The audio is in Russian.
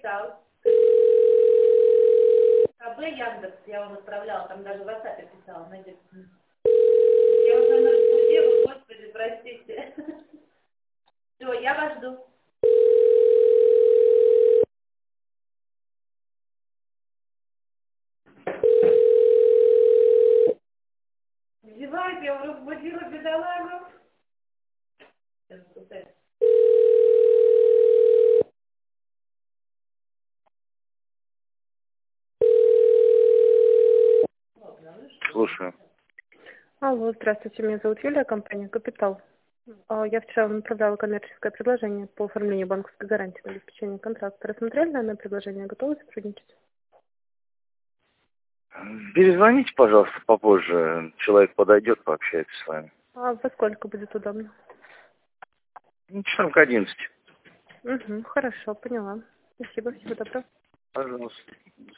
Капитал. КБ Яндекс, я вам отправляла, там даже в WhatsApp писала, найдете. Я уже на разбудила, господи, простите. Все, я вас жду. Зевайте, я уже разбудила бедолагу. Сейчас, кусай. Слушаю. Алло, здравствуйте, меня зовут Юлия, компания «Капитал». Я вчера вам направляла коммерческое предложение по оформлению банковской гарантии на обеспечение контракта. Рассмотрели данное предложение, готовы сотрудничать? Перезвоните, пожалуйста, попозже. Человек подойдет, пообщается с вами. А во сколько будет удобно? Часам к 11. Угу, хорошо, поняла. Спасибо, всего доброго. Пожалуйста.